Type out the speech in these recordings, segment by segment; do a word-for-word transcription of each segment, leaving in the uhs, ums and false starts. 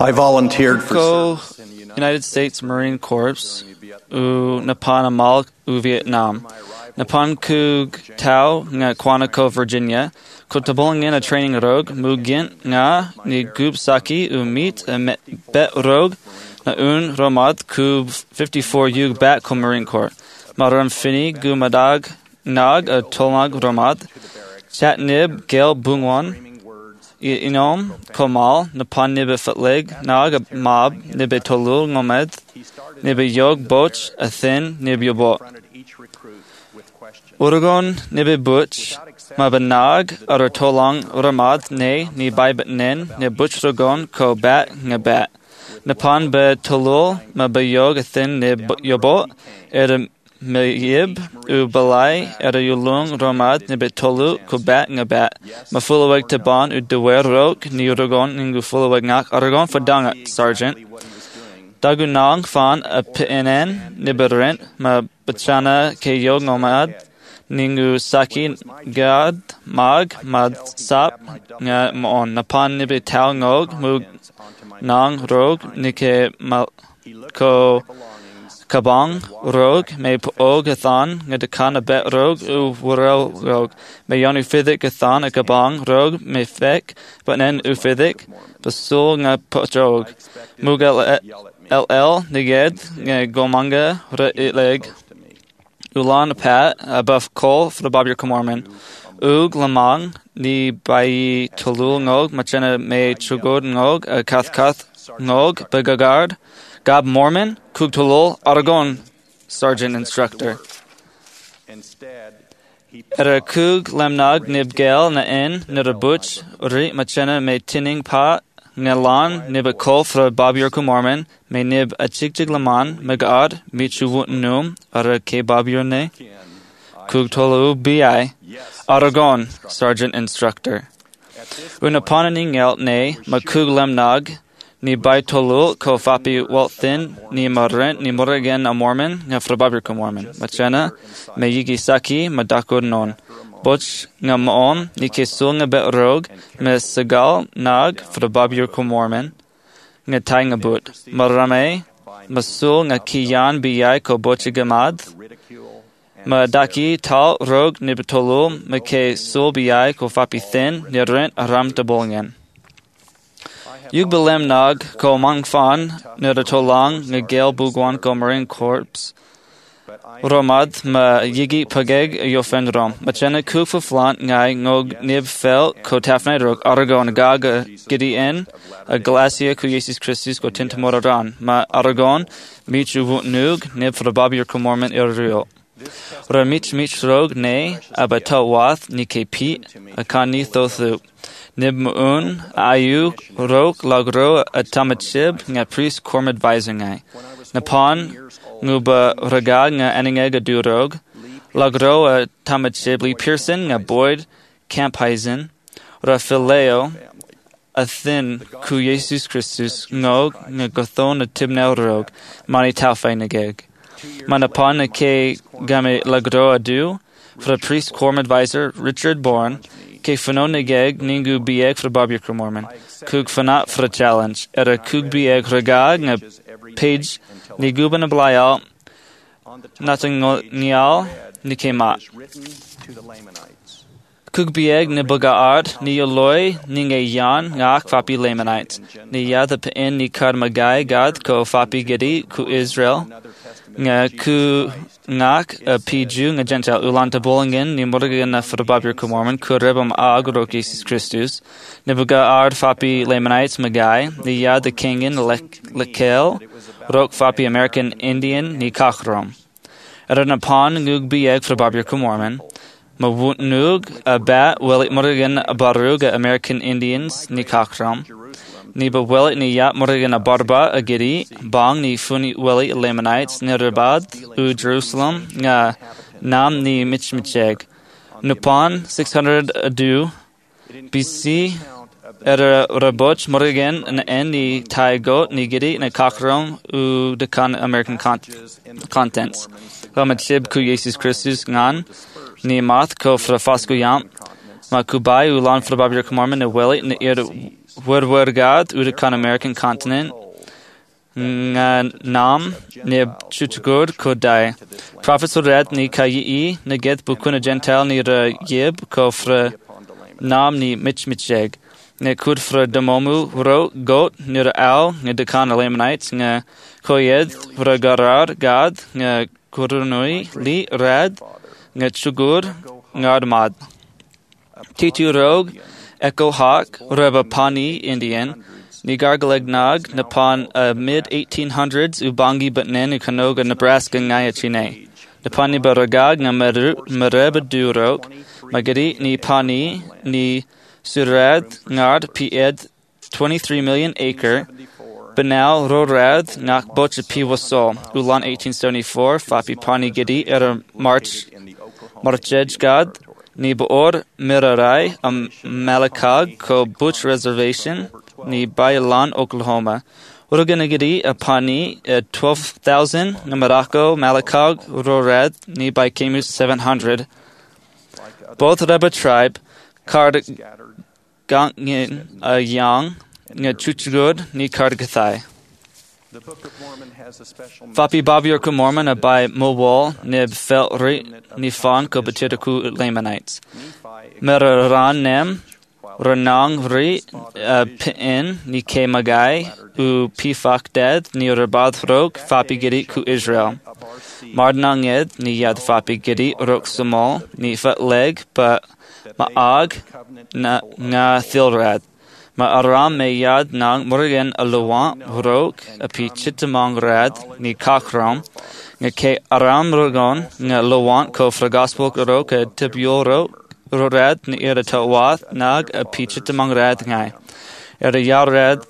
I volunteered for Ko service in the United United States Marine Corps u Napan Amal u Vietnam. Napan Kug Tau nga Quantico, Virginia. Kotabulingin a training rogue Mugin nga ni Gub Saki u meet a met bet rogue na un Romad Kub fifty-four Yug Bat ko Marine Corps. Maram Fini Gumadag Nag a Tolnag Romad. Chatnib Gail Bungwan Inom Komal Napan Nibe Fatleg Nag a Mob Nibe Tolul Ngomed Nibe Yog Boch a thin Nib Yobot Urugon Nibe Butch Mabanag Ur Tolang Ramad Ne Ni Bibet Nin Ni Butch Rogon Ko Bat Ngabat Napan Be Tolul Mabayog a thin Nib Yobot Ed Meyib u Balai Ed Yulung Ramad Nibet Tolu Kubat Ngabat Mafulaweg Taban u Dewer Rok Ni Urugon Ningu Fulaweg Nak Urugon Fadangat Sergeant Dagunang Fan a Pinen Niberent Ma Bachana Ke Yog Nomad Ningu Saki Gad Mag Mad Sap Nga Mon Napan Nibe Tau Ngog Mug Nang Rog Nike Mal Ko Kabang Rog Me Og Athan Ngadakan a Bet Rog U Wurel Rog Me Yonu Fithic Athan a Kabang Rog Me Fek But Nen U Fithic Basul Nga Potrog Mugal L L Niged Nga Gomanga Leg Ulan Pat Above Kol for the Babir Komorman Ug Lamang Ni Bai Tulul Ngog Machena Me Chugod Ngog a Kath Kath Ngog Begagard Gab Mormon Kug Tulul Aragon Sergeant Instructor Era Kug Lemnog Nib Gel Na En Nirabuch Uri Machena Me Tinning Pa Nelan Nib a Kol for Babir Komorman Me Nib a Chigjig Laman Megad Michu Wutnum Ara Ke Babir Ne Kug Tolu Bi Aragon Sergeant Instructor Unaponaning Yelt Ne Makug Lemnog Ni Bai Tolul Ko Fapi Walthin Ni Marent Ni Muragen a Mormon Nga Frababir Ko Mormon Machena Me Yigi Saki Madako Non Butch Nga Maon Ni Kesul Nga Bet Rog Me Segal Nag Frababir Ko Mormon Nga Tai Nga But Marame Masul Nga Kiyan Biyai Ko Bochi Gamad Madaki Tal Rog Nibitolul Me Ke Sul Biyai Ko Fapi Thin Ni Rent Aram Tabolingen Yugbelem Nag Ko Mangfan Niratolang Ngagel Bugwan Ko Marine Corps Romad Ma Yigi Pageg Yofen Rom Machena Kufa Flant Ngai Ngog Nib Fel Ko Tafnai Rog Aragon Gaga Gidi En A Glacia Ku Yesus Christus Ko Tintamoran Ma Aragon Michu Nug Nib Frababir Komorman Irrio Ramich Mich Rog Ne Abato Wath Nike Pete Akani Thothu Nib Muun Ayu Rok Lagro Atamachib Nga Priest Corm Advisor Ngai Napon Nguba Ragag Nga Aningega Durog Lagro Atamachib Lee Pearson Nga Boyd Camp Heisen Raphileo Athin Ku Jesus Christus Ngog Nga Gothon Tibnel Rog Mani Taufai Nageg Manapon Ke Game Lagro Adu for the Priest Corm Advisor Richard Bourne Ke Fano Negeg Ningu Bieg for Babir Kromorman Kug Fanat for a challenge Era Kug Bieg Ragag Nga Page Niguban Ablayal Nothing Nial Nikemat Kug Bieg Nibagaard Nioloi Ninge Yan Ngak Fapi Lamanites Niya the Pin Nikar Magai Gad Ko Fapi Gedi Ku Israel Nga Ku Ngak a Piju Nga Gentile Ulanta Bollingen Ni Morgan for Babir Komorman Kurebam Ag Rok Jesus Christus Nibuga Ard Fapi Lamanites Magai Niya the Kingin Lekel Rok Fapi American Indian Ni Kachrom Eranapon Ngug Bieg for Babir Komorman Mawut Nug a Bat Wellit Morgan Baruga American Indians Ni Kachrom Ni ba welit ni yat morgan a barba a gidi bang ni funi welit Lamanites ni Rabad u Jerusalem nga nam ni Michmicheg Nupon six hundred adu B C era Raboch morgan an en ni Tai Goat ni gidi na Kakrom u dekan American con- contents Ramachib ku Jesus Christus ngan ni math ko fra fasco yam Ma Kubai ulan fra Babir Komorman na welit na ir werwergad udakan American continent nga nam nib chutgur kodai. Prophets red ni kayi ni get bukuna gental ni ra yib kofra nam ni michmicheg. Ne kud fra demomu ro goat ni ra al ni dekan Lamanites nga koyed fra garar gad nga kurunui li rad nga chugur ngadmad. Titu rog echo hawk reba pani Indian. Nigargalegnag Nippon uh, mid eighteen hundreds Ubangi Batnen Ukanoga Nebraska Ngayachine. Nipani Baragag na Merebadurok Magadi ni Pani ni Surad Ngard Pied twenty-three million acre Banal Rorad Nak Bocha Piwaso Ulan eighteen seventy-four Fapi Pani Gidi Era March Marchejgad Ni Boor Mirarai Am Malakag Ko Butch Reservation ni Bailan, Oklahoma. Uruganagiri Apani at twelve thousand, Namarako, Malakog, Urorad, ni by Kemus seven hundred. Both Reba tribe, Kard Gangin a Yang, Chuchgud, ni Kardgathai. Fapi Babiorku Mormon a by Mowal, Nib Felri, Nifan, Kobatidaku Lamanites. Meraran Nem, Renang Ri uh, Pin ni Ke Magai u Pifak Ded ni Rabad Rok Fapi Giri ku Israel. Mardnang Ed ni Yad Fapi Giri Rok Sumal ni Fat Leg pa Maag na Nga Thilrad. Ma Aram me Yad Nang Morgan Aluwan Rok a Pi Chitamang Rad ni Kakram nga Ke Aram Rogon nga Luwan ko fra Gospel Rok a Tibiol Rok Rorad ni era tawath nag a pichitamang rad ngai. Era yarad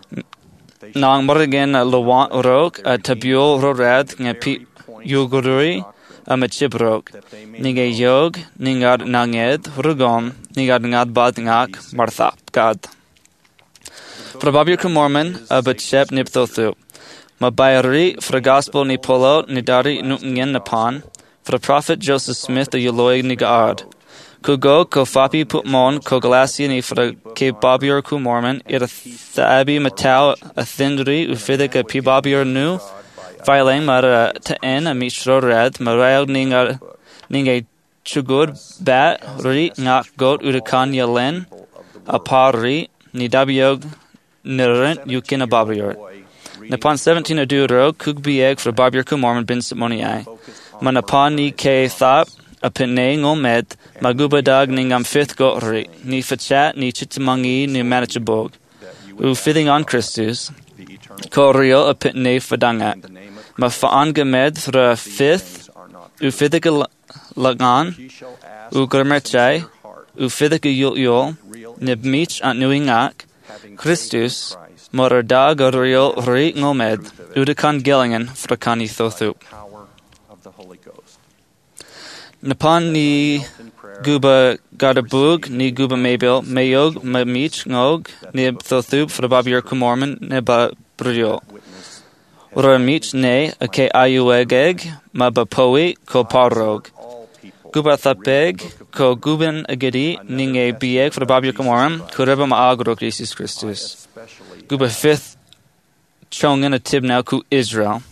nang morgan a lawant rok a tabuol rorad nga pi yugurui a machibrok. Ninga yog ningad nanged rugon ningad ngad bad ngak marthap gad. Probabir Mormon a batshep nipthothu. Mabayari fra gospel ni polo nidari nukingen napan. Fra prophet Joseph Smith the Yoloy nigaad. Kugo ko fapi putmon ko glacia ni fra ke babior ku Mormon ir thabi matau a thindri ufidik a pi babior nu filing mara ta en a mishro red marayog ninga ninga chugud bat ri ngak got urakan yalen a pari ni dabiog nirent yukin a babior. Napon seventeen aduro kugbieg fra babior ku Mormon bin simoniai. Manapon ni ke thap a pinay ngomed magubadag ningam fifth gotri ni fachat ni chitamangi ni manachabog u fitting on Christus korio a pinay fadanga mafaan gamed thra fifth u fithika lagan u gramerchai u fithika yul yul nib mich at nuingak Christus moradag orio ri ngomed udakan gellingen frakani thothu. Napan ni guba gadabug ni guba mabil mayog mamich ngog nib thothub fra babier kumorman neba bryo. Ura mich ne a ke ayuegeg maba poe ko parrog. Guba thapeg ko guben agidi ninge bieg fra babier kumorman kureba maagrok Jesus Christus. Guba fifth chongen a tibnau ku Israel.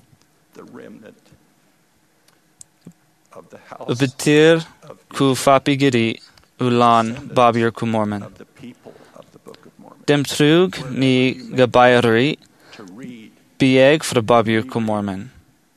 Ubitir ku fapi giri ulan babir ku Mormon. Demtrug ni gabayari bieg fra babir ku Mormon.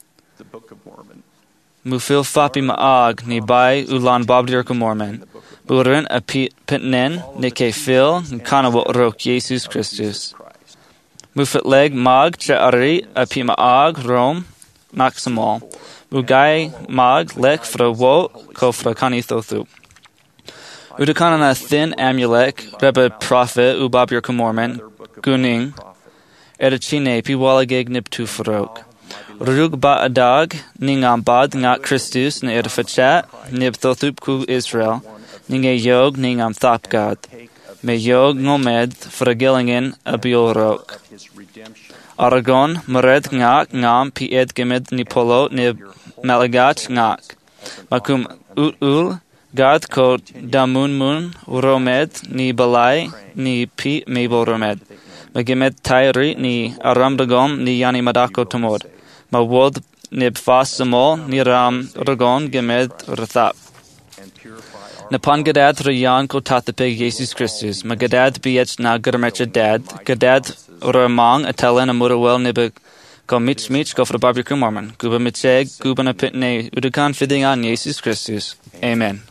Mufil fapi maag ni bay ulan babir ku Mormon. Buren a pitnen ni ke fil kana wat rok Jesus Christus. Mufit leg mag cha ari a pi maag Rome maximal. Ugai mag lek fra wo ko fra kani thothu. Udakanana thin amulek reba prophet ubabir kumormen guning edachine piwalageg niptu farok. Rug ba adag ningam bad ngak Christus na edafachat nib thothup ku Israel ninge yog ningam thapgad me yog ngomed fra gillingen abiolrok. Aragon mered ngak ngam pied gemed nipolo nib Malagach ngak. Makum ut ul Gad ko damun mun romed ni balai ni pi mabel romed. Magimed tairi ni aram dagom ni yani madako tamod. Ma wod nib fas samol ni ram ragon gemed rathap. Napan gadad rayan ko tatapeg Jesus Christus. Ma gadad biech na garamecha dad. Gadad ramang atelen amurawel nib ko mich mich go for the barbecue mormon. Guba mitcheg guba na pitne udukan fiding on Jesus Christus. Amen.